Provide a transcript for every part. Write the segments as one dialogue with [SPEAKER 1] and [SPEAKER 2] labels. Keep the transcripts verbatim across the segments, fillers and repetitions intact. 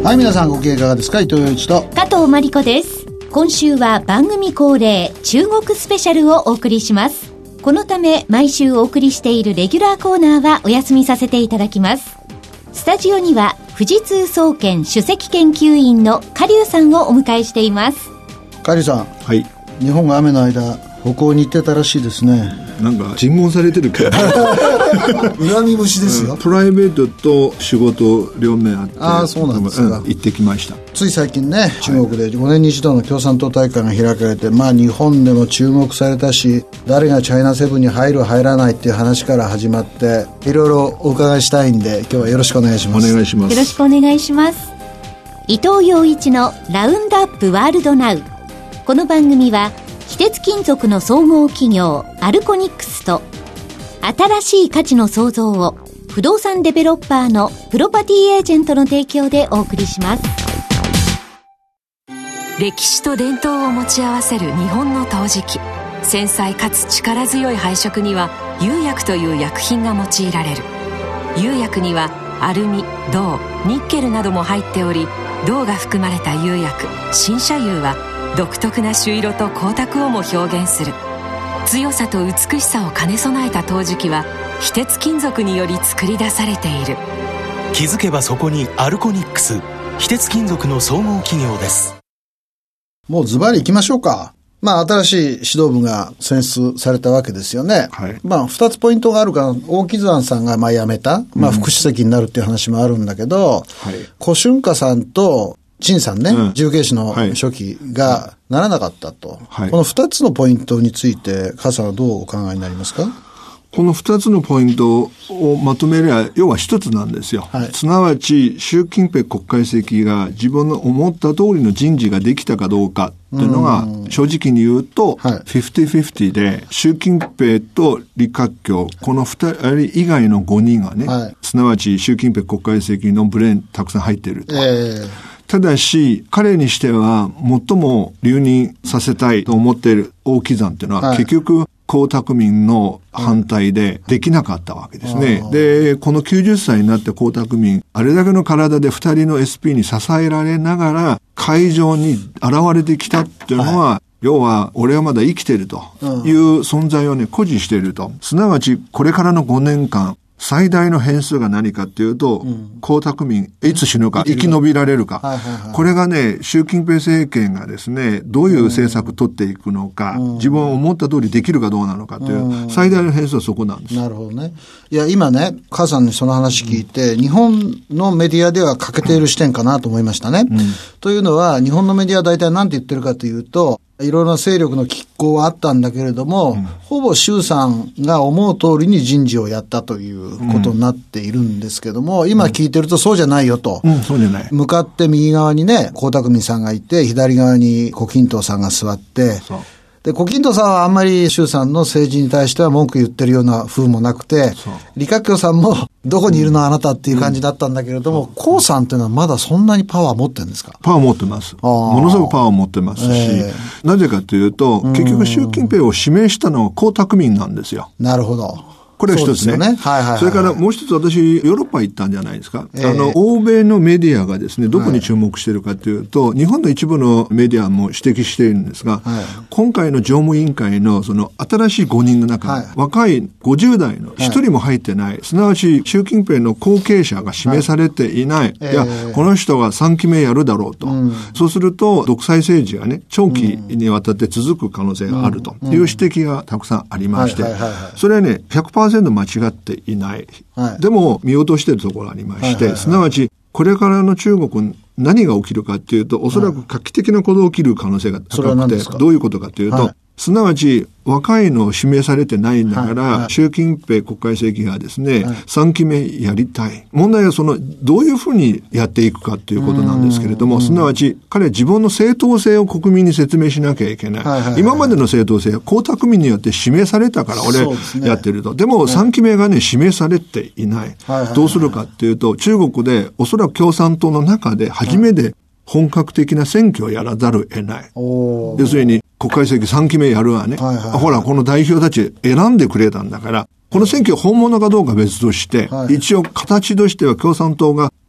[SPEAKER 1] はい、皆さんご機嫌いかがですか。伊藤洋一と
[SPEAKER 2] 加藤真理子です。今週は番組恒例中国スペシャルをお送りします。このため毎週お送りしているレギュラーコーナーはお休みさせていただきます。スタジオには富士通総研首席研究員の加龍さんをお迎えしています。
[SPEAKER 1] 加龍さん、
[SPEAKER 3] はい、
[SPEAKER 1] 日本が雨の間歩行に行ってたらしいですね。
[SPEAKER 3] なんか尋問されてるけど
[SPEAKER 1] 恨み節ですよ、
[SPEAKER 3] うん、プライベートと仕事両面あって、
[SPEAKER 1] ああそうなんですか、
[SPEAKER 3] うん、行ってきました。
[SPEAKER 1] つい最近ね、中国でごねんに一度の共産党大会が開かれて、まあ日本でも注目されたし、誰がチャイナセブンに入る入らないっていう話から始まって、いろいろお伺いしたいんで今日はよろしくお願いします。
[SPEAKER 3] お願いします。
[SPEAKER 2] よろしくお願いします。伊藤洋一のラウンドアップワールドナウ。この番組は非鉄金属の総合企業アルコニックスと新しい価値の創造を不動産デベロッパーのプロパティエージェントの提供でお送りします。
[SPEAKER 4] 歴史と伝統を持ち合わせる日本の陶磁器。繊細かつ力強い配色には釉薬という薬品が用いられる。釉薬にはアルミ、銅、ニッケルなども入っており、銅が含まれた釉薬新車釉は独特な朱色と光沢をも表現する。強さと美しさを兼ね備えた陶磁器は非鉄金属により作り出されている。
[SPEAKER 5] 気づけばそこにアルコニックス、非鉄金属の総合企業です。
[SPEAKER 1] もうズバリ行きましょうか。まあ新しい指導部が選出されたわけですよね、
[SPEAKER 3] はい、ま
[SPEAKER 1] あ二つポイントがあるから、王岐山さんがまあ辞めた、まあ副主席になるっていう話もあるんだけど、うん、はい、胡春華さんと陳さんね、うん、重慶市の書記がならなかったと、はい、この二つのポイントについて加さんはどうお考えになりますか。
[SPEAKER 3] この二つのポイントをまとめれば要は一つなんですよ、はい、すなわち習近平国家主席が自分の思った通りの人事ができたかどうかっていうのが正直に言うとフィフティフィフティで、習近平と李克強この二人以外のごにんがね、はい、すなわち習近平国家主席のブレーンたくさん入っていると、えーただし彼にしては最も留任させたいと思っている王岐山っていうのは、はい、結局江沢民の反対でできなかったわけですね、うん、でこのきゅうじゅっさいになって江沢民あれだけの体でふたりの エスピー に支えられながら会場に現れてきたっていうのは、はい、要は俺はまだ生きているという存在をね誇示していると。すなわちこれからのごねんかん最大の変数が何かっていうと、うん、江沢民いつ死ぬか生き延びられるか、はいはいはい、これがね習近平政権がですねどういう政策取っていくのか、うん、自分を思った通りできるかどうなのかという、うん、最大の変数はそこなんです。
[SPEAKER 1] なるほどね。いや今ね母さんにその話聞いて、うん、日本のメディアでは欠けている視点かなと思いましたね、うん、というのは日本のメディアは大体何て言ってるかというと、いろいろな勢力の拮抗はあったんだけれども、うん、ほぼ習さんが思う通りに人事をやったということになっているんですけども、うん、今聞いてるとそうじゃないよと、
[SPEAKER 3] うん、そうじゃない。
[SPEAKER 1] 向かって右側にね江沢民さんがいて、左側に胡錦涛さんが座って、そうで胡錦涛さんはあんまり習さんの政治に対しては文句言ってるような風もなくて、李克強さんもどこにいるのあなたっていう感じだったんだけれども、江、うん、さんっていうのはまだそんなにパワー持ってるんですか。
[SPEAKER 3] パワー持ってます。ものすごくパワー持ってますし、えー、なぜかというと結局習近平を指名したのは江沢民なんですよ。
[SPEAKER 1] なるほど。
[SPEAKER 3] これは一つ ね, ね、はいはいはい、それからもう一つ、私ヨーロッパ行ったんじゃないですか、えー、あの欧米のメディアがですねどこに注目しているかというと、はい、日本の一部のメディアも指摘しているんですが、はい、今回の常務委員会のその新しいごにんの中、はい、若いごじゅう代のひとりも入ってない、はい、すなわち習近平の後継者が指名されていない、はい、いや、えー、この人がさんきめやるだろうと、うん、そうすると独裁政治がね長期にわたって続く可能性があるという指摘がたくさんありまして、それはね ひゃくパーセント 間違っていない、はい、でも見落としているところがありまして、はいはいはい、すなわちこれからの中国何が起きるかというと、おそらく画期的なことが起きる可能性が高くて、はい、どういうことかというと、はい、すなわち若いのを指名されてないんだから、はいはい、習近平国家主席がですね、はい、さんきめやりたい。問題はそのどういうふうにやっていくかということなんですけれども、すなわち彼は自分の正当性を国民に説明しなきゃいけない、はいはいはい、今までの正当性は江沢民によって指名されたから俺やってると、 で, ね、でもさんきめがね指名されていない、はいはいはい、どうするかっていうと、中国でおそらく共産党の中で初めて本格的な選挙をやらざるを得ない。要するに国会席さんきめやるわね、はいはいはい、ほらこの代表たち選んでくれたんだから、この選挙本物かどうか別として、はい、一応形としては共産党が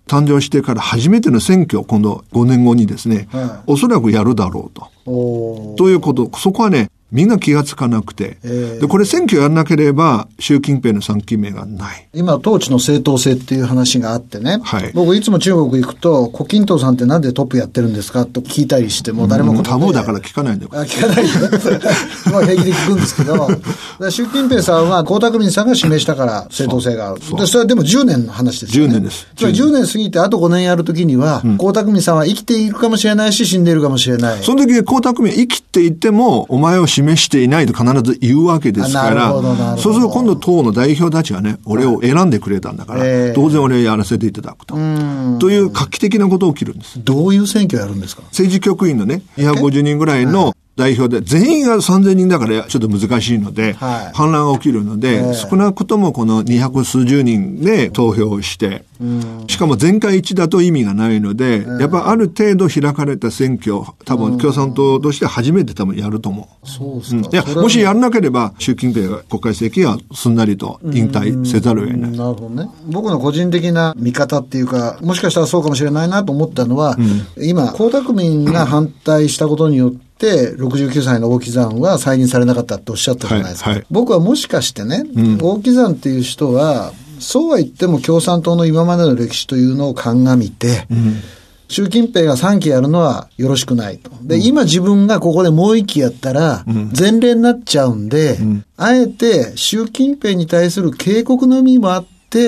[SPEAKER 3] 誕生してから初めての選挙を今度ごねんごにですね、はい、おそらくやるだろうと。ということ、そこはね、みんな気がつかなくて、えー、でこれ選挙やらなければ習近平のさんきめがない。
[SPEAKER 1] 今統治の正当性っていう話があってね、はい、僕いつも中国行くと胡錦涛さんってなんでトップやってるんですかと聞いたりして、もう誰も答え、
[SPEAKER 3] うん、タブーだから聞かないんだよ。
[SPEAKER 1] あ、聞かないでまあ平気で聞くんですけど習近平さんは江沢民さんが指名したから正当性がある。そ, でそれはでもじゅうねんの話ですよね。
[SPEAKER 3] じゅうねんです。
[SPEAKER 1] つまりじゅうねん過ぎてあとごねんやるときには、うん、江沢民さんは生きているかもしれないし死んでいるかもしれない。
[SPEAKER 3] その時江沢民生きていてもお前を示していないと必ず言うわけですから、そうすると今度党の代表たちはね、俺を選んでくれたんだから、えー、当然俺やらせていただくと。という画期的なことが起きるんです。
[SPEAKER 1] どういう選挙をやるんですか？
[SPEAKER 3] 政治局員のね、にひゃくごじゅうにんぐらいの代表で、全員がさんぜんにんだからちょっと難しいので、はい、反乱が起きるので、えー、少なくともこのにひゃくすうじゅうにんで投票して、しかも全会一致だと意味がないので、えー、やっぱある程度開かれた選挙、多分共産党として初めて多分やると思う。
[SPEAKER 1] そうですか。うん、い
[SPEAKER 3] や、もしやらなければ習近平国家主席はすんなりと引退せざるを得ない。
[SPEAKER 1] なるほどね。僕の個人的な見方っていうか、もしかしたらそうかもしれないなと思ったのは、うん、今、江沢民が反対したことによって、でろくじゅうきゅうさいの王岐山は再任されなかったっておっしゃったじゃないですか、はいはい、僕はもしかしてね、うん、王岐山っていう人はそうは言っても共産党の今までの歴史というのを鑑みて、うん、習近平がさんきやるのはよろしくないと。で、うん、今自分がここでもういっきやったら前例になっちゃうんで、うん、あえて習近平に対する警告の意味もあって、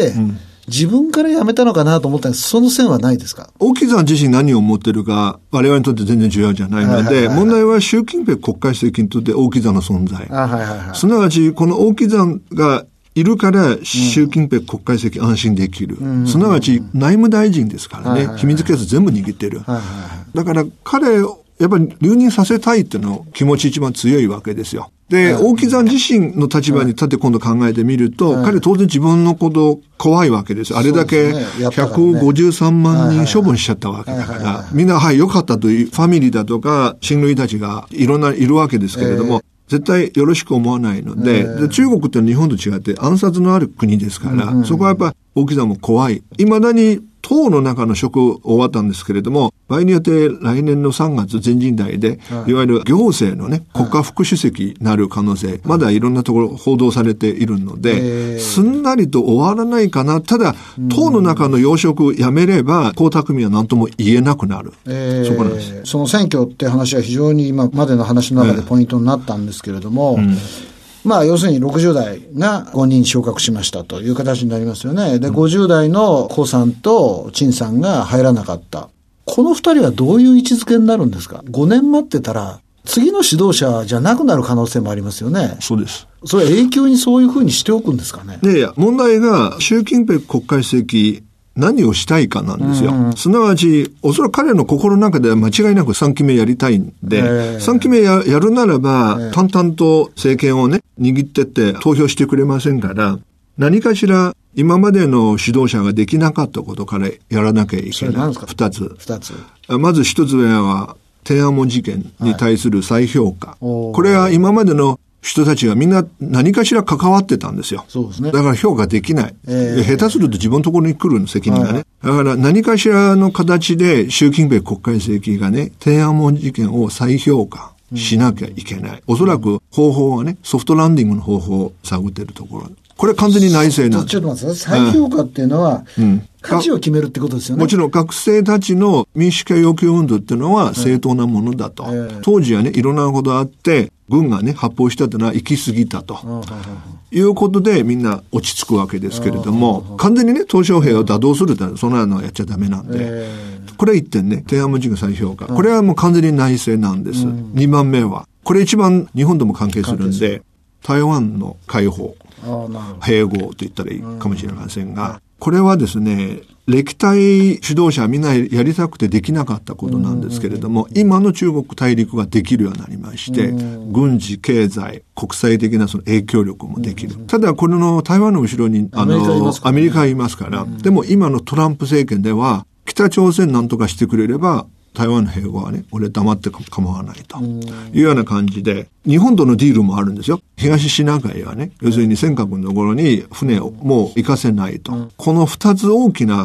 [SPEAKER 1] うん、自分から辞めたのかなと思ったんです。その線はないですか？
[SPEAKER 3] 王岐山自身何を思ってるか我々にとって全然重要じゃないので、はいはいはいはい、問題は習近平国家主席にとって王岐山の存在、
[SPEAKER 1] あ、はいはいはい、
[SPEAKER 3] すなわちこの王岐山がいるから習近平国家主席安心できる、うん、すなわち内務大臣ですからね、はいはいはい、秘密警察全部握ってる、はいはいはい、だから彼をやっぱり留任させたいっていうの気持ち一番強いわけですよ。で、王岐山自身の立場に立って今度考えてみると、はい、彼当然自分のこと怖いわけですよ。あれだけひゃくごじゅうさんまんにん処分しちゃったわけだから、みんなはい良かったというファミリーだとか親類たちがいろんないるわけですけれども、えー絶対よろしく思わないので、えー、で中国って日本と違って暗殺のある国ですから、うんうん、そこはやっぱ王岐山も怖い。未だに党の中の職終わったんですけれども、場合によって来年のさんがつ全人代で、はい、いわゆる行政のね、国家副主席になる可能性、はい、まだいろんなところ報道されているので、えー、すんなりと終わらないかな。ただ、党の中の要職やめれば、江沢民は何とも言えなくなる。えー、そこなんです。
[SPEAKER 1] その選挙って話は非常に今までの話の中でポイントになったんですけれども、えーうんまあ、要するにろくじゅうだいがごにん昇格しましたという形になりますよね。で、ごじゅうだいの胡さんと陳さんが入らなかった。この二人はどういう位置づけになるんですか？ごねん待ってたら、次の指導者じゃなくなる可能性もありますよね。
[SPEAKER 3] そうです。
[SPEAKER 1] それ永久にそういうふうにしておくんですかね？
[SPEAKER 3] いやいや、問題が習近平国家主席、何をしたいかなんですよ。うん、すなわち、おそらく彼の心の中では間違いなくさんきめやりたいんで、さんきめ や, やるならば、淡々と政権をね、握ってって投票してくれませんから、何かしら今までの指導者ができなかったことからやらなきゃいけない。二つ。
[SPEAKER 1] 二つ。
[SPEAKER 3] まず一つ目は、天安門事件に対する再評価。はい、これは今までの人たちがみんな何かしら関わってたんですよ。
[SPEAKER 1] そうですね。
[SPEAKER 3] だから評価できない。えー、下手すると自分のところに来るの責任がね。はい、だから何かしらの形で習近平国家主席がね、天安門事件を再評価しなきゃいけない。うん、おそらく方法はね、ソフトランディングの方法を探っているところ。これ完全に内政なんです。
[SPEAKER 1] ちょっと待ってください。再評価っていうのは、うん、価値を決めるってことですよね。
[SPEAKER 3] もちろん学生たちの民主化要求運動っていうのは正当なものだと。えー、当時はね、いろんなことあって、軍がね、発砲したというのは行き過ぎたと。いうことでみんな落ち着くわけですけれども、完全にね、鄧小平を打倒するってそんなのはやっちゃダメなんで。えー、これ一点ね、天安門事件再評価。これはもう完全に内政なんです。二番目は、これ一番日本とも関係するんで、台湾の解放。併合と言ったらいいかもしれませんが、これはですね、歴代指導者はみんなやりたくてできなかったことなんですけれども、今の中国大陸ができるようになりまして、軍事、経済、国際的なその影響力もできる。ただこれの台湾の後ろにあのアメリカがいますから、でも今のトランプ政権では北朝鮮なんとかしてくれれば台湾の併合はね、俺黙って構わないというような感じで、日本とのディールもあるんですよ。東シナ海はね、要するに尖閣のところに船をもう行かせないと。この二つ大きな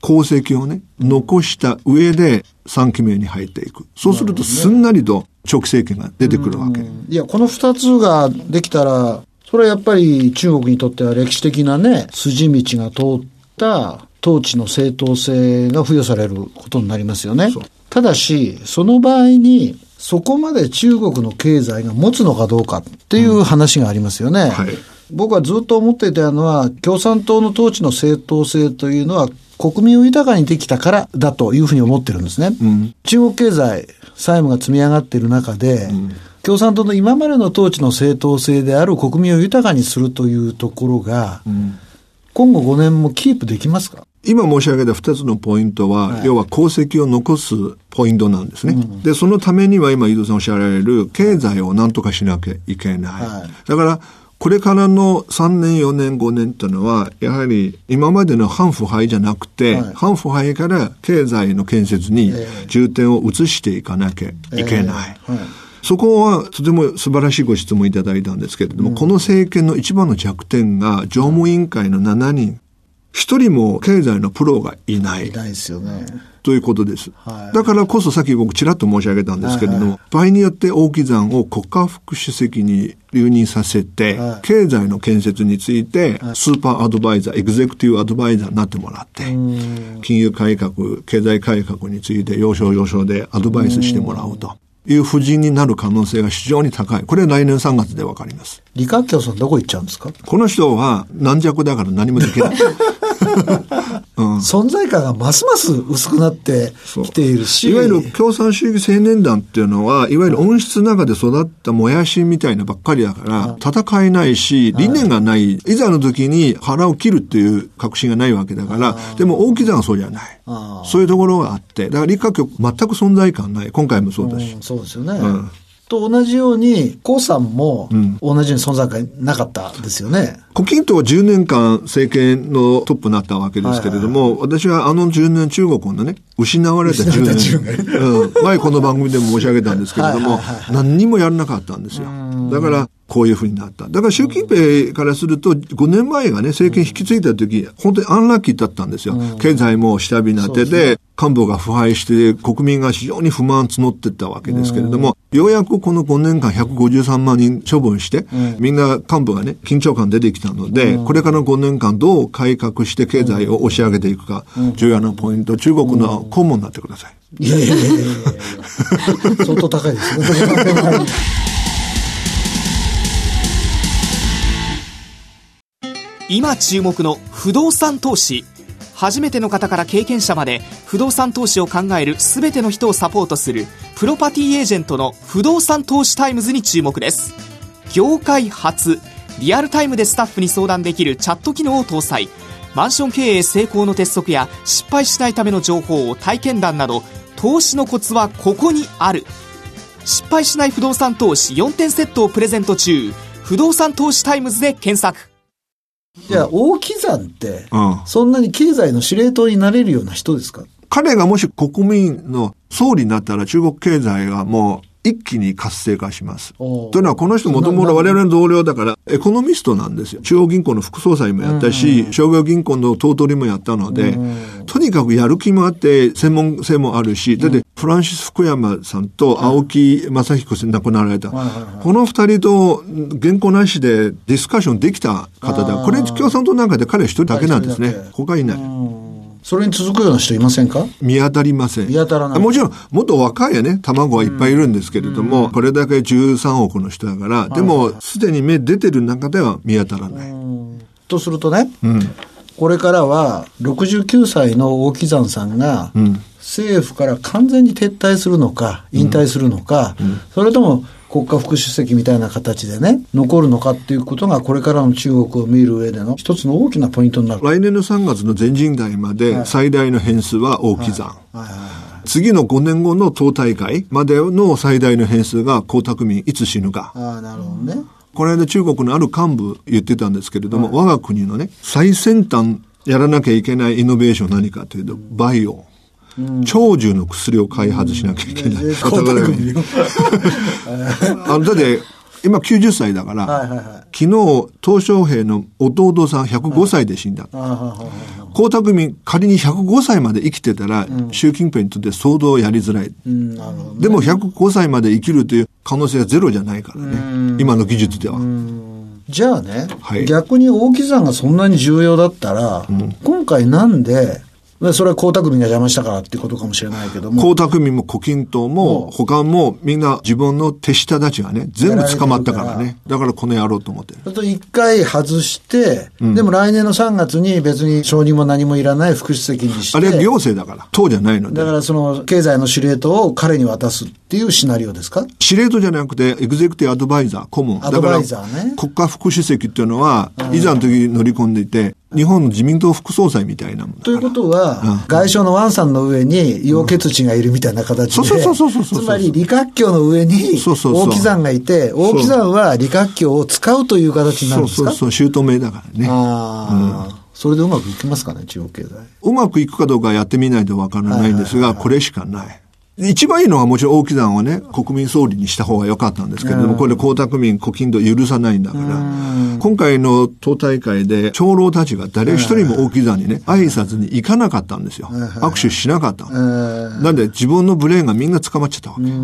[SPEAKER 3] 功績をね、残した上でさんきめに入っていく。そうするとすんなりと長期政権が出てくるわけ。
[SPEAKER 1] いや、この二つができたら、それはやっぱり中国にとっては歴史的なね、筋道が通った統治の正当性が付与されることになりますよね。ただし、その場合に、そこまで中国の経済が持つのかどうかっていう話がありますよね。うんはい、僕はずっと思っていたのは、共産党の統治の正当性というのは国民を豊かにできたからだというふうに思ってるんですね。うん、中国経済、債務が積み上がっている中で、うん、共産党の今までの統治の正当性である国民を豊かにするというところが、うん、今後ごねんもキープできますか？
[SPEAKER 3] 今申し上げたふたつのポイントは、はい、要は功績を残すポイントなんですね、うん。で、そのためには今井戸さんおっしゃられる経済を何とかしなきゃいけない。はい、だから、これからのさんねん、よねん、ごねんっていうのは、やはり今までの反腐敗じゃなくて、はい、反腐敗から経済の建設に重点を移していかなきゃいけない。えーえーはいそこはとても素晴らしいご質問いただいたんですけれども、うん、この政権の一番の弱点が常務委員会のしちにん、一人も経済のプロがいない。
[SPEAKER 1] いないですよね。
[SPEAKER 3] ということです。はい、だからこそさっき僕ちらっと申し上げたんですけれども、はいはい、場合によって王岐山を国家副主席に留任させて、はい、経済の建設についてスーパーアドバイザー、エグゼクティブアドバイザーになってもらって、金融改革、経済改革について要所要所でアドバイスしてもらうと。いう布陣になる可能性が非常に高い。これは来年さんがつでわかります。
[SPEAKER 1] 李克強さんどこ行っちゃうんですか？
[SPEAKER 3] この人は軟弱だから何もできない。
[SPEAKER 1] うん、存在感がますます薄くなってきているし、
[SPEAKER 3] いわゆる共産主義青年団っていうのは、いわゆる温室の中で育ったもやしみたいなばっかりだから、戦えないし、理念がない。いざの時に腹を切るっていう確信がないわけだから、でも大きさはそうじゃない。そういうところがあって、だから李克強全く存在感ない。今回もそうだし。
[SPEAKER 1] うん、そうですよね。うんと同じように、江さんも同じように存在感なかったですよね。
[SPEAKER 3] 胡錦涛はじゅうねんかん政権のトップになったわけですけれども、はいはいはい、私はあのじゅうねん中国のね、失われたじゅうねん、うん、前この番組でも申し上げたんですけれども、はいはいはいはい、何にもやらなかったんですよ。だから、こういうふうになった。だから習近平からするとごねんまえがね、政権引き継いだ時、本当にアンラッキーだったんですよ。経済も下火なってで、幹部が腐敗して国民が非常に不満募っていったわけですけれども、ようやくこのごねんかんひゃくごじゅうさんまんにん処分して、みんな幹部がね、緊張感出てきたので、これからのごねんかんどう改革して経済を押し上げていくか、重要なポイント、中国の顧問になってください。
[SPEAKER 1] いやいやいやいやいや相当高いですね。
[SPEAKER 6] 今注目の不動産投資。初めての方から経験者まで不動産投資を考えるすべての人をサポートするプロパティエージェントの不動産投資タイムズに注目です。業界初、リアルタイムでスタッフに相談できるチャット機能を搭載。マンション経営成功の鉄則や失敗しないための情報を体験談など、投資のコツはここにある。失敗しない不動産投資よんてんセットをプレゼント中。不動産投資タイムズで検索。
[SPEAKER 1] じゃあ、王岐山って、うん、そんなに経済の司令塔になれるような人ですか？
[SPEAKER 3] 彼がもし国民の総理になったら中国経済がもう一気に活性化します。というのはこの人もともと我々の同僚だからエコノミストなんですよ。中央銀行の副総裁もやったし、商業銀行の頭取もやったので、とにかくやる気もあって専門性もあるし、だってフランシス・福山さんと青木正彦さん亡くなられた。この二人と原稿なしでディスカッションできた方だ。これ共産党なんかで彼は一人だけなんですね。他いない。
[SPEAKER 1] それに続くような人いませんか？
[SPEAKER 3] 見当たりません。
[SPEAKER 1] 見当たらない。
[SPEAKER 3] もちろん、もっと若いやね、卵はいっぱいいるんですけれども、うん、これだけじゅうさんおくの人だから、うん、でも、すでに目出てる中では見当たらない。うん、
[SPEAKER 1] とするとね、うん、これからは、ろくじゅうきゅうさいの王岐山さんが、うん、政府から完全に撤退するのか、引退するのか、うんうん、それとも、国家副主席みたいな形でね、残るのかっていうことがこれからの中国を見る上での一つの大きなポイントになる。
[SPEAKER 3] 来年のさんがつの全人代まで最大の変数は王岐山。はいはいはいはい、次のごねんごの党大会までの最大の変数が江沢民いつ死ぬか。
[SPEAKER 1] ああ、なるほどね。
[SPEAKER 3] この間中国のある幹部言ってたんですけれども、はい、我が国のね、最先端やらなきゃいけないイノベーションは何かというと、バイオ。うん、長寿の薬を開発しなきゃいけない。だって、 今きゅうじゅっさいだから、はいはいはい、昨日、鄧小平の弟さんひゃくごさいで死んだ。江沢民、仮にひゃくごさいまで生きてたら、うん、習近平にとって相当やりづらい、うん、なるほどね。でもひゃくごさいまで生きるという可能性はゼロじゃないからね。今の技術では。
[SPEAKER 1] じゃあね、はい、逆に大木山がそんなに重要だったら、うん、今回なんで、それは江沢民が邪魔したからっていうことかもしれないけども。
[SPEAKER 3] 江沢民も胡錦涛も他もみんな自分の手下たちがね、全部捕まったからね。だからこの野郎と思ってる。
[SPEAKER 1] あと一回外して、うん、でも来年のさんがつに別に承認も何もいらない副主席にして。
[SPEAKER 3] あれは行政だから、党じゃないので。
[SPEAKER 1] だからその経済の司令塔を彼に渡すっていうシナリオですか？
[SPEAKER 3] 司令塔じゃなくてエグゼクティブアドバイザー、顧問。
[SPEAKER 1] アドバイザーね。
[SPEAKER 3] 国家副主席っていうのは、いざの時に乗り込んでいて、日本の自民党副総裁みたいなもんだから。
[SPEAKER 1] ということは、うん、外相のワンさんの上に楊潔チがいるみたいな形で、つまり李克強の上に王岐山がいて、王岐山は李克強を使うという形になるんですか？
[SPEAKER 3] そうそうそう、姑だからね。
[SPEAKER 1] あ、うん、それでうまくいきますかね、中国経済。
[SPEAKER 3] うまくいくかどうかやってみないとわからないんですが、これしかない。一番いいのはもちろん王岐山をね、国民総理にした方が良かったんですけれども、これ江沢民、胡錦涛許さないんだから、今回の党大会で長老たちが誰一人も王岐山にね、挨拶に行かなかったんですよ。握手しなかった。なんで自分のブレーンがみんな捕まっちゃったわけ。うん、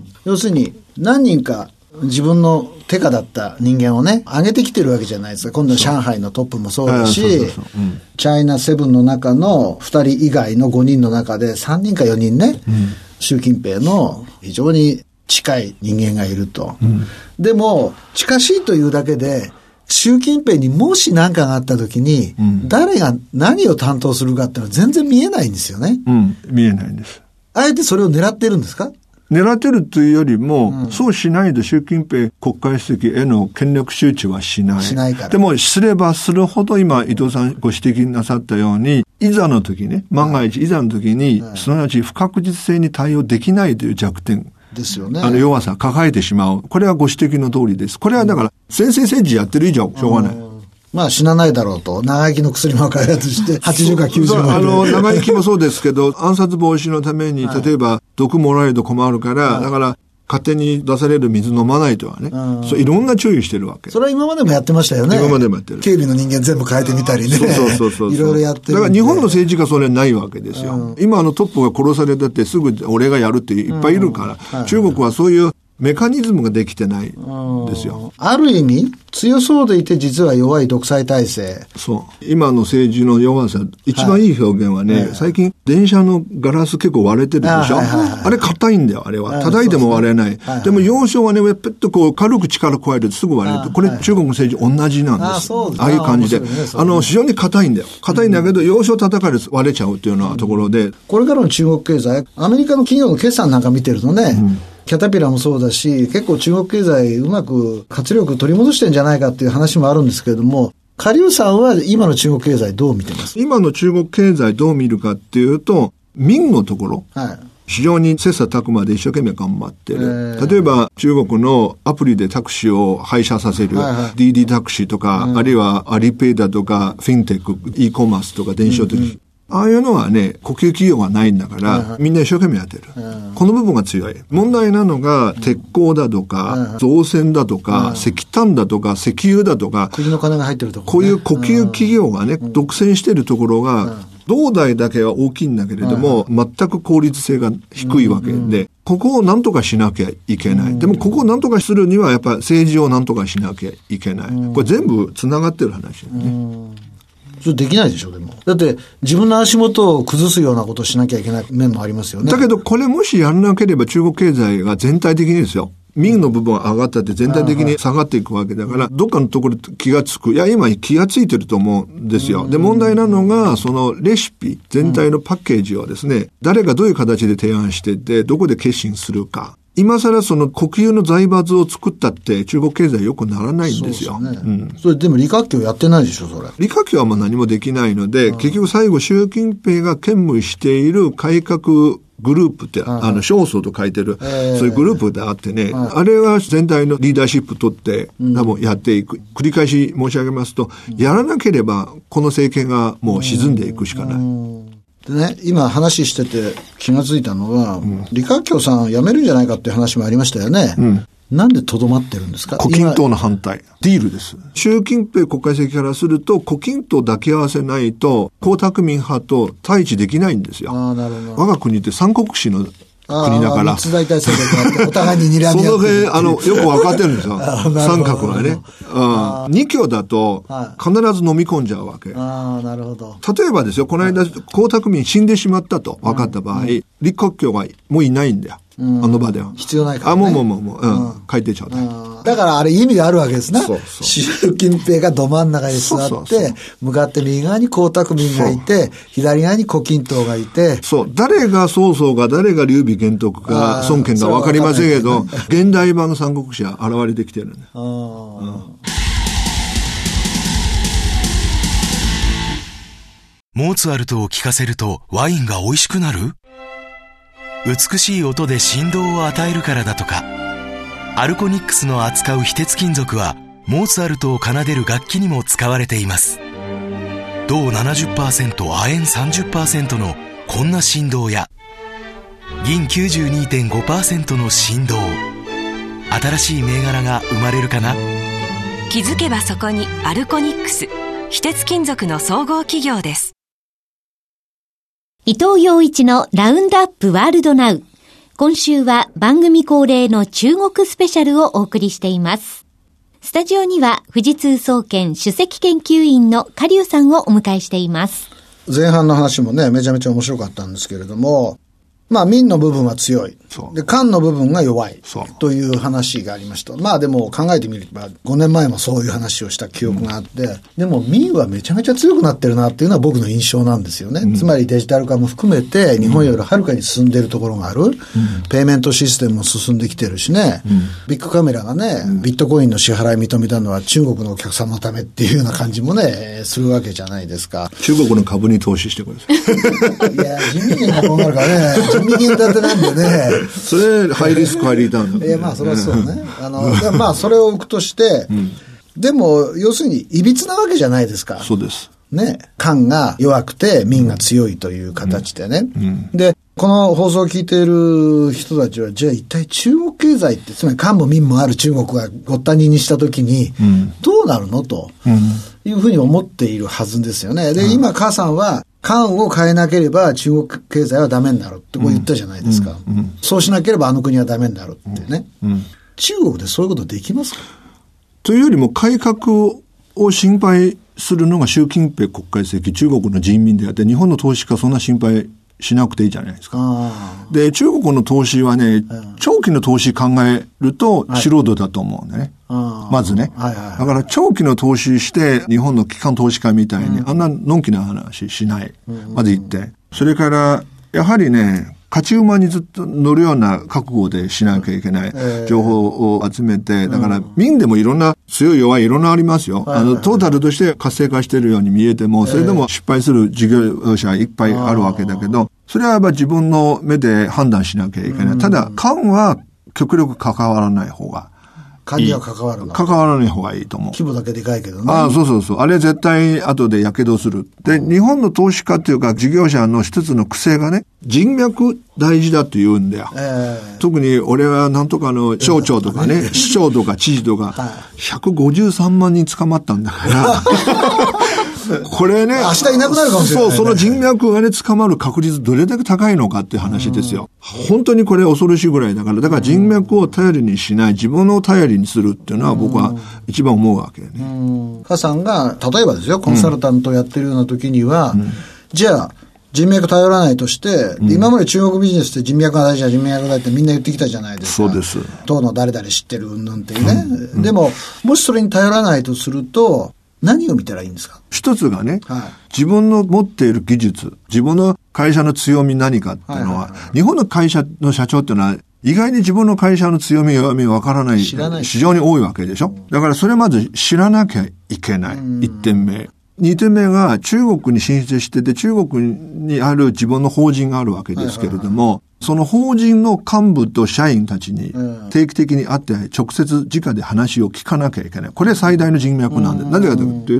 [SPEAKER 1] 要するに何人か自分の手下だった人間をね、上げてきてるわけじゃないですか。今度上海のトップもそうだし、チャイナセブンの中のふたり以外のごにんの中でさんにんかよにんね、うん、習近平の非常に近い人間がいると。うん、でも、近しいというだけで、習近平にもし何かがあった時に、うん、誰が何を担当するかってのは全然見えないんですよね。
[SPEAKER 3] うん、見えないんです。
[SPEAKER 1] あえてそれを狙ってるんですか？
[SPEAKER 3] 狙ってるというよりも、うん、そうしないと習近平国家主席への権力集中はしない。
[SPEAKER 1] しないから。
[SPEAKER 3] でも、すればするほど今、伊藤さんご指摘なさったように、いざの時ね、万が一いざの時に、うん、すなわち不確実性に対応できないという弱点。
[SPEAKER 1] ですよね。
[SPEAKER 3] あの弱さ、抱えてしまう。これはご指摘の通りです。これはだから、先制政治やってる以上、しょうがない。うん、
[SPEAKER 1] まあ死なないだろうと、長生きの薬も開発して、はちじゅうかきゅうじゅうまで。
[SPEAKER 3] あの、長生きもそうですけど、暗殺防止のために、例えば、毒もらえると困るから、はい、だから、勝手に出される水飲まないとはね。そういろんな注意してるわけ。
[SPEAKER 1] それは今までもやってましたよね。
[SPEAKER 3] 今までもやってる。
[SPEAKER 1] 警備の人間全部変えてみたりね。
[SPEAKER 3] そうそうそうそう。
[SPEAKER 1] いろいろやってる。
[SPEAKER 3] だから日本の政治家それないわけですよ。今のトップが殺されたってすぐ俺がやるっていっぱいいるから、うん、中国はそういうメカニズムができてないんですよ。
[SPEAKER 1] ある意味強そうでいて実は弱い独裁体制。
[SPEAKER 3] そう。今の政治の弱さ、一番いい表現はね、はい、最近電車のガラス結構割れてるでしょ。あ、はいはいはい、あれ硬いんだよ、あれは。叩いても割れない。はいはい、でも幼少はね、ペッとこう軽く力加えるとすぐ割れる。これ中国の政治同じなんです。あ、そうです。ああいう感じで。あ, ね、あの、非常に硬いんだよ。硬いんだけど、幼少叩かれて割れちゃうっていうようなところで、うん。
[SPEAKER 1] これからの中国経済、アメリカの企業の決算なんか見てるとね、うん、キャタピラもそうだし、結構中国経済うまく活力取り戻してんじゃないかっていう話もあるんですけれども、カリュウさんは今の中国経済どう見てます？
[SPEAKER 3] 今の中国経済どう見るかっていうと、民のところ、はい、非常に切磋琢磨で一生懸命頑張ってる。例えば中国のアプリでタクシーを配車させる、はいはい、ディーディー タクシーとか、うん、あるいはアリペイだとか、フィンテック、e コマースとか電子書籍、うんうん、ああいうのはね、国有企業がないんだから、はいはい、みんな一生懸命やってる、はい。この部分が強い。問題なのが、鉄鋼だとか、はいはい、造船だとか、はいはい、石炭だとか、石油だとか、
[SPEAKER 1] 国の金が入ってるところ、ね、
[SPEAKER 3] こういう国有企業がね、独占してるところが、同大だけは大きいんだけれども、はいはい、全く効率性が低いわけで、うんうん、ここを何とかしなきゃいけない。うん、でもここを何とかするには、やっぱり政治を何とかしなきゃいけない。うん、これ全部繋がってる話だよね。うん
[SPEAKER 1] それできないでしょ、でも。だって、自分の足元を崩すようなことをしなきゃいけない面もありますよね。
[SPEAKER 3] だけど、これもしやらなければ中国経済が全体的にですよ。民の部分は上がったって全体的に下がっていくわけだから、どっかのところで気がつく。いや、今気がついてると思うんですよ。で、問題なのが、そのレシピ、全体のパッケージをですね、誰がどういう形で提案してて、どこで決心するか。今更その国有の財閥を作ったって中国経済良くならないんですよ。
[SPEAKER 1] そうですね。うん。それでも李克強やってないでしょ、それ。
[SPEAKER 3] 李克強はもう何もできないので、結局最後習近平が兼務している改革グループって、あの、少数と書いてる、えー、そういうグループであってね、あれは全体のリーダーシップ取って、多分やっていく。繰り返し申し上げますと、やらなければこの政権がもう沈んでいくしかない。
[SPEAKER 1] でね、今話してて気がついたのは、うん、李克強さん辞めるんじゃないかっていう話もありましたよね。うん、 なんでとどまってるんですか？
[SPEAKER 3] 胡錦涛の反対。ディールです。習近平国家主席からすると、胡錦涛抱き合わせないと、江沢民派と対峙できないんですよ。
[SPEAKER 1] あ、なるほど。
[SPEAKER 3] 我が国って三国志の国だから。
[SPEAKER 1] 三つ大体勢力があって、お互いに睨み合ってる。
[SPEAKER 3] その辺、あの、よく分かってるんですよ。三角はね。うん。二強だと、必ず飲み込んじゃうわけ。
[SPEAKER 1] ああ、なるほど。
[SPEAKER 3] 例えばですよ、この間、江沢民死んでしまったと分かった場合、李克強がもういないんだよ。うん、あの場では。
[SPEAKER 1] 必要ないから、ね。
[SPEAKER 3] あ、もうもうもう、うん。うん、書いてちゃうね。
[SPEAKER 1] だからあれ意味があるわけですね。
[SPEAKER 3] そうそう。
[SPEAKER 1] 習近平がど真ん中に座って、そうそうそう、向かって右側に江沢民がいて、左側に胡錦涛がいて。
[SPEAKER 3] そう。誰が曹操か、誰が劉備玄徳か、孫権か分かりませんけど、現代版の三国志は現れてきてるね。あ、うん、
[SPEAKER 5] モーツァルトを聴かせるとワインが美味しくなる？美しい音で振動を与えるからだとか。アルコニックスの扱う非鉄金属はモーツァルトを奏でる楽器にも使われています。銅 ななじゅっパーセント、亜鉛 さんじゅっパーセント のこんな振動や銀 きゅうじゅうにてんごパーセント の振動、新しい銘柄が生まれるかな。
[SPEAKER 4] 気づけばそこにアルコニックス、非鉄金属の総合企業です。
[SPEAKER 2] 伊藤洋一のラウンドアップワールドナウ。今週は番組恒例の中国スペシャルをお送りしています。スタジオには富士通総研首席研究員の加龍さんをお迎えしています。
[SPEAKER 1] 前半の話もね、めちゃめちゃ面白かったんですけれども、まあ民の部分は強い。で、官の部分が弱い。という話がありました。まあでも考えてみればごねんまえもそういう話をした記憶があって、うん、でも民はめちゃめちゃ強くなってるなっていうのは僕の印象なんですよね。うん、つまりデジタル化も含めて日本よりはるかに進んでいるところがある。うん、ペイメントシステムも進んできてるしね。うん、ビッグカメラがね、うん、ビットコインの支払い認めたのは中国のお客さんのためっていうような感じもね、するわけじゃないですか。
[SPEAKER 3] 中国の株に投資してください。
[SPEAKER 1] いや、人民元がこうなるからね、人民元建てなんでね。
[SPEAKER 3] それ、ハイリスクハイリターンだ、ね。
[SPEAKER 1] いや、まあ、それはそうね。あの、まあ、それを置くとして、うん、でも、要するに、いびつなわけじゃないですか。
[SPEAKER 3] そうです。
[SPEAKER 1] ね。官が弱くて、民が強いという形でね。うんうん、で、この放送を聞いている人たちは、じゃあ一体中国経済って、つまり官も民もある中国がごったににしたときに、どうなるのというふうに思っているはずですよね。で、今、母さんは、官を変えなければ中国経済はダメになるってこう言ったじゃないですか。うんうんうん、そうしなければあの国はダメになるってね。うんうん、中国でそういうことできますか？
[SPEAKER 3] というよりも改革を心配するのが習近平国家主席、中国の人民であって、日本の投資家そんな心配しなくていいじゃないですか。で、中国の投資はね、長期の投資考えると素人だと思うんだね。はい、まずね、はいはいはい。だから長期の投資して日本の機関投資家みたいに、うん、あんなのんきな話しない。うん、まず言って。それから、やはりね、勝ち馬にずっと乗るような覚悟でしなきゃいけない。情報を集めて、だから民でもいろんな強い弱いいろんなありますよ。あの、トータルとして活性化しているように見えても、それでも失敗する事業者いっぱいあるわけだけど、それはやっぱ自分の目で判断しなきゃいけない。ただ、官は極力関わらない方が。
[SPEAKER 1] 官には関わるの。
[SPEAKER 3] 関わらない方がいいと思う。
[SPEAKER 1] 規模だけでかいけどね。
[SPEAKER 3] ああ、そうそうそう。あれ絶対後で火傷する。で、日本の投資家っていうか事業者の一つの癖がね、人脈大事だって言うんだよ。えー、特に俺はなんとかの省庁とかね、ね市長とか知事とか、ひゃくごじゅうさんまんにん捕まったんだから。これね。
[SPEAKER 1] 明日いなくなるかもしれない、ね。
[SPEAKER 3] そう、その人脈がね、捕まる確率どれだけ高いのかっていう話ですよ。本当にこれ恐ろしいぐらいだから、だから人脈を頼りにしない、自分を頼りにするっていうのは僕は一番思うわけね。
[SPEAKER 1] 母さんが、例えばですよ、コンサルタントをやってるような時には、うん、じゃあ、人脈頼らないとして、うん、今まで中国ビジネスって人脈が大事だ、人脈が大事だってみんな言ってきたじゃないですか。
[SPEAKER 3] そうです。
[SPEAKER 1] 党の誰々知ってるうんぬんっていうね、うんうん。でも、もしそれに頼らないとすると、何を見たらいいんですか？
[SPEAKER 3] 一つがね、はい、自分の持っている技術、自分の会社の強み何かっていうのは、はいはいはい、日本の会社の社長っていうのは、意外に自分の会社の強み弱みわからない、知らない非常に多いわけでしょ。だからそれまず知らなきゃいけない。一点目。二点目が中国に進出してて、中国にある自分の法人があるわけですけれども、はいはいはい、その法人の幹部と社員たちに定期的に会って直接直で話を聞かなきゃいけない。これ最大の人脈なんで。なぜかというと、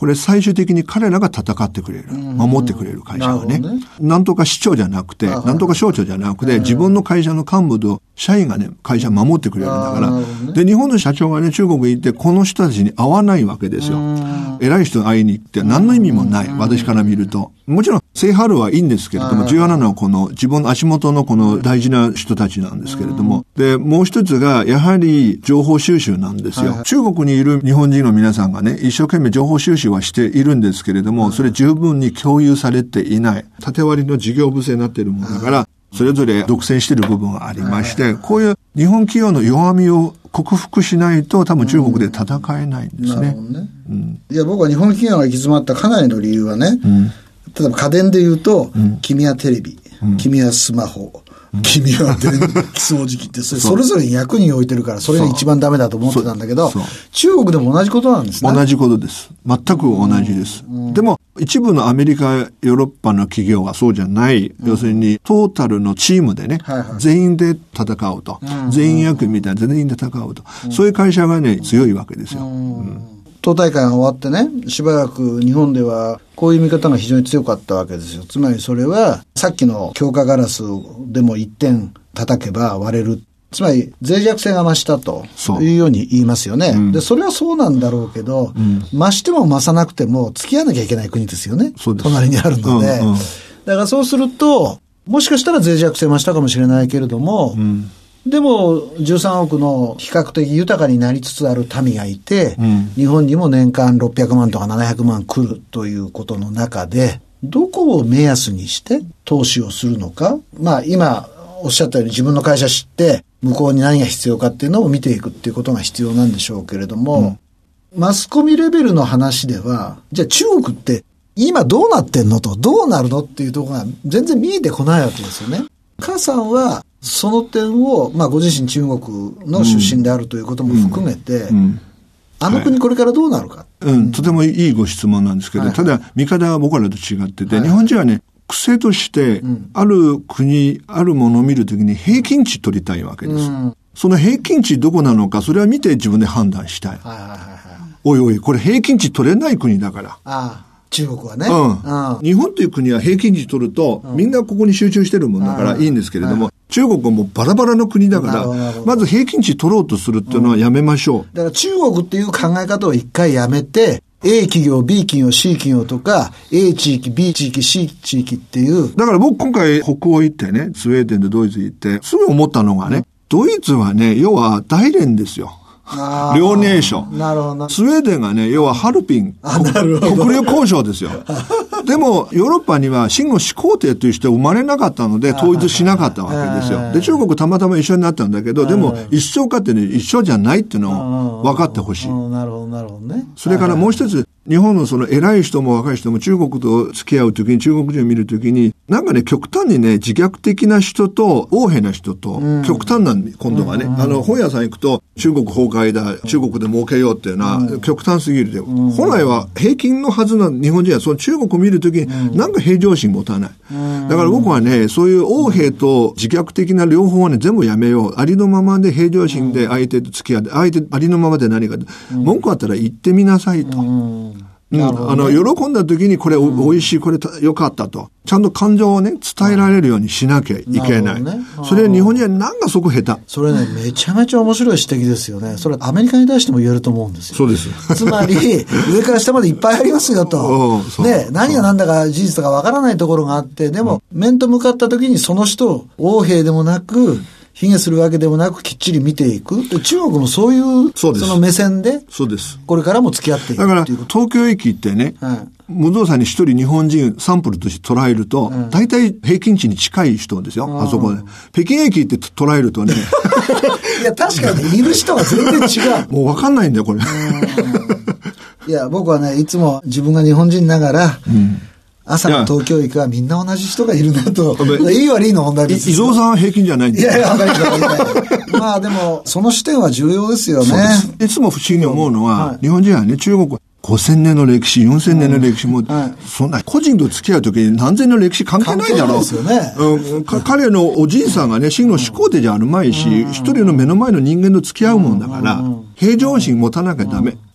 [SPEAKER 3] これ最終的に彼らが戦ってくれる。守ってくれる会社はね。な, ねなんとか市長じゃなくて、なんとか省庁じゃなくて、自分の会社の幹部と社員がね、会社守ってくれるんだから。ね、で、日本の社長がね、中国に行って、この人たちに会わないわけですよ。偉い人に会いに行って何の意味もない。私から見ると。もちろん、正ハルはいいんですけれども、重要なのはこの自分の足元のこの大事な人たちなんですけれども。で、もう一つが、やはり情報収集なんですよ。中国にいる日本人の皆さんがね、一生懸命情報収集はしているんですけれども、それ十分に共有されていない。縦割りの事業部制になっているものだから、それぞれ独占している部分がありまして、こういう日本企業の弱みを克服しないと多分中国で戦えないんですね。うん、なるほどね。
[SPEAKER 1] うん、いや、僕は日本企業が行き詰まったかなりの理由はね、うん、例えば家電で言うと、うん、君はテレビ、うん、君はスマホ、うん、君は電気掃除機ってそれ、それぞれに役に置いてるから、それが一番ダメだと思ってたんだけど、中国でも同じことなんですね。
[SPEAKER 3] 同じことです。全く同じです。うんうん、でも、一部のアメリカ、ヨーロッパの企業はそうじゃない。うん、要するに、トータルのチームでね、はいはい、全員で戦うと。うん、全員役みたいな、全員で戦うと。うん、そういう会社がね、強いわけですよ。うんうん、
[SPEAKER 1] 党大会が終わってね、しばらく日本ではこういう見方が非常に強かったわけですよ。つまりそれは、さっきの強化ガラスでも一点叩けば割れる。つまり脆弱性が増したというように言いますよね。うん、で、それはそうなんだろうけど、うん、増しても増さなくても付き合わなきゃいけない国ですよね。隣にあるので、うんうん。だからそうすると、もしかしたら脆弱性増したかもしれないけれども、うん、でもじゅうさんおくの比較的豊かになりつつある民がいて、うん、日本にも年間ろっぴゃくまんとかななひゃくまん来るということの中で、どこを目安にして投資をするのか。まあ今おっしゃったように自分の会社知って向こうに何が必要かっていうのを見ていくっていうことが必要なんでしょうけれども、うん、マスコミレベルの話では、じゃあ中国って今どうなってんのと、どうなるのっていうところが全然見えてこないわけですよね。カさんはその点を、まあご自身中国の出身であるということも含めて、うんうん、あの国これからどうなるか、
[SPEAKER 3] はい、うん、とてもいいご質問なんですけど、はい、ただ見方は僕らと違ってて、はい、日本人はね、癖として、うん、ある国、あるものを見るときに平均値取りたいわけです、うん。その平均値どこなのか、それは見て自分で判断したい。はいはいはいはい、おいおい、これ平均値取れない国だから。あ
[SPEAKER 1] あ、中国はね、
[SPEAKER 3] うんうん。日本という国は平均値取ると、うん、みんなここに集中してるもんだからいいんですけれども、うん、中国はもうバラバラの国だから、まず平均値取ろうとするっていうのはやめましょう。うん、
[SPEAKER 1] だから中国っていう考え方を一回やめて、A 企業、B 企業、C 企業とか、A 地域、B 地域、C 地域っていう。
[SPEAKER 3] だから僕今回北欧行ってね、スウェーデンでドイツ行って、すぐ思ったのがね、ドイツはね、要は大連ですよ。遼寧省。
[SPEAKER 1] なるほど。
[SPEAKER 3] スウェーデンがね、要はハルピン。
[SPEAKER 1] あ、なるほど。
[SPEAKER 3] 国領交渉ですよ。でも、ヨーロッパには秦の始皇帝という人は生まれなかったので、統一しなかったわけですよ。で、中国たまたま一緒になったんだけど、でも、一緒かってね、一緒じゃないっていうのを分かってほしい。
[SPEAKER 1] なるほど、なるほどね。
[SPEAKER 3] それからもう一つ、日本のその偉い人も若い人も中国と付き合うときに、中国人を見るときに、なんかね、極端にね、自虐的な人と、横柄な人と、極端なんで、今度はね、あの、本屋さん行くと、中国崩壊だ、中国で儲けようっていうのは、極端すぎるで、本来は平均のはずな日本人は、その中国を見るときに、なんか平常心持たない。だから僕はね、そういう横柄と自虐的な両方はね、全部やめよう。ありのままで平常心で相手と付き合って、相手、ありのままで何か、文句あったら言ってみなさいと。うん、あの、喜んだ時にこれ、うん、美味しい、これ良かったと。ちゃんと感情をね、伝えられるようにしなきゃいけない。ね、それ日本人はなんかそこ下手。
[SPEAKER 1] それね、めちゃめちゃ面白い指摘ですよね。それアメリカに対しても言えると思うんですよ。
[SPEAKER 3] そうです。
[SPEAKER 1] つまり、上から下までいっぱいありますよと。ね、何が何だか事実かわからないところがあって、でも、うん、面と向かった時にその人を横柄でもなく、卑下するわけでもなくきっちり見ていく。で中国もそういうその目線で
[SPEAKER 3] そうです
[SPEAKER 1] これからも付き合っていく
[SPEAKER 3] だから東京駅ってね、はい、無造作に一人日本人サンプルとして捉えると、うん、大体平均値に近い人ですよ、うん、あそこで北京駅って捉えるとね
[SPEAKER 1] いや確かにいる人は全然違う
[SPEAKER 3] もう分かんないんだよこれ
[SPEAKER 1] いや僕はねいつも自分が日本人ながら、うん朝の東京駅はみんな同じ人がいるなと。いい悪いの問題です。
[SPEAKER 3] 伊蔵さんは平均じゃないんだよ。
[SPEAKER 1] いやいや、わかりました、わかりました。まあでも、その視点は重要ですよね。
[SPEAKER 3] いつも不思議に思うのは、はい、日本人はね、中国はごせんねんの歴史、よんせんねんの歴史も、うんはい、そんな個人と付き合うときに何千年の歴史関係ないだろう。
[SPEAKER 1] ですよね。
[SPEAKER 3] うん、彼のおじいさんがね、秦の始皇帝じゃあるまいし、一、うん、人の目の前の人間と付き合うもんだから、うん、平常心持たなきゃダメ。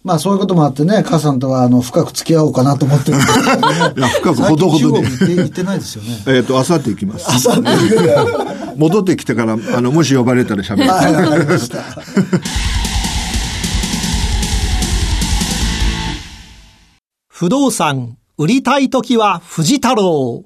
[SPEAKER 1] まあそういうこともあってね、母さんとはあの深く付き合おうかなと思ってるんですけどね。
[SPEAKER 3] いや、深くほどほどに。
[SPEAKER 1] 最近中国行って行ってないですよね。
[SPEAKER 3] えっと、あさって行きます。
[SPEAKER 1] あさって行く。
[SPEAKER 3] 戻ってきてから、あの、もし呼ばれたら喋る。
[SPEAKER 1] はい、わかりました。
[SPEAKER 7] 不動産、売りたいときは富士太郎。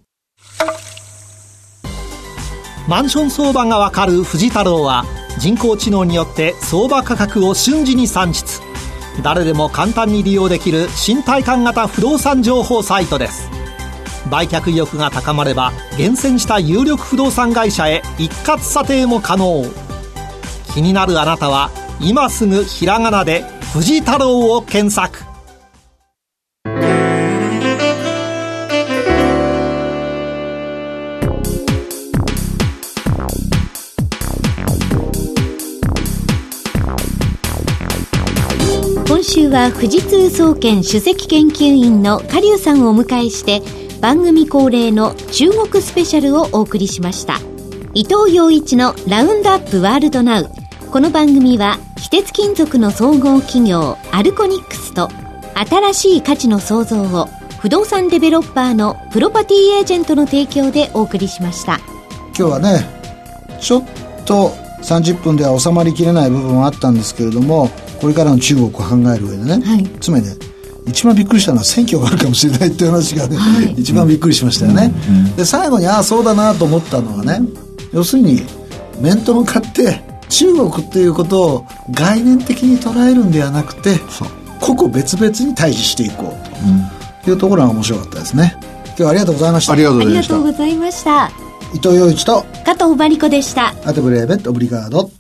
[SPEAKER 7] マンション相場がわかる富士太郎は、人工知能によって相場価格を瞬時に算出。誰でも簡単に利用できる新体感型不動産情報サイトです。売却意欲が高まれば厳選した有力不動産会社へ一括査定も可能。気になるあなたは今すぐひらがなで富士太郎を検索。
[SPEAKER 2] 今週は富士通総研首席研究員の加龍さんをお迎えして番組恒例の中国スペシャルをお送りしました。伊藤洋一のラウンドアップワールドナウ。この番組は非鉄金属の総合企業アルコニックスと新しい価値の創造を不動産デベロッパーのプロパティエージェントの提供でお送りしました。
[SPEAKER 1] 今日はねちょっとさんじゅっぷんでは収まりきれない部分はあったんですけれども、これからの中国を考える上でね、はい、つまりね一番びっくりしたのは選挙があるかもしれないっていう話がね、はい、一番びっくりしましたよね、うんうん、で最後にああそうだなと思ったのはね、要するに面と向かって中国っていうことを概念的に捉えるんではなくて個々別々に対峙していこうというところが面白かったですね。今日はありがとうございました。
[SPEAKER 3] ありがとうございました。
[SPEAKER 2] ありがとうございました。
[SPEAKER 1] 伊藤洋一と
[SPEAKER 2] 加藤真理子でした。
[SPEAKER 1] アテブレーベットオブリガード。